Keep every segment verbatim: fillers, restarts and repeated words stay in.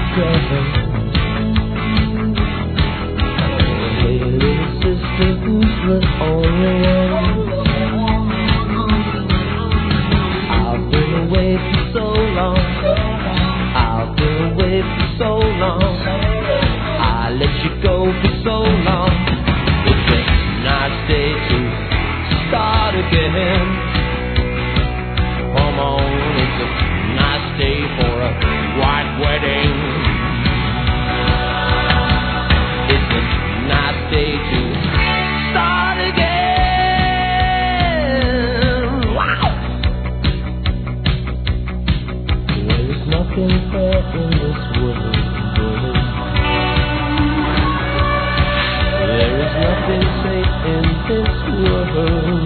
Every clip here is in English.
together. Hey, little sister, who's the only one? I've been away for so long. I've been away for so long. I let you go for so long. It's a nice day to start again. Come on, it's a nice day for a white wedding. It's a nice day to start again. Wow! There is nothing fair in this world. There is nothing safe in this world.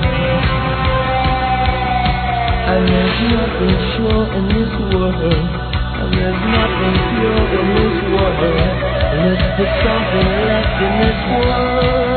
And there's nothing sure in this world. And there's nothing pure in this world. Unless there's something left in this world.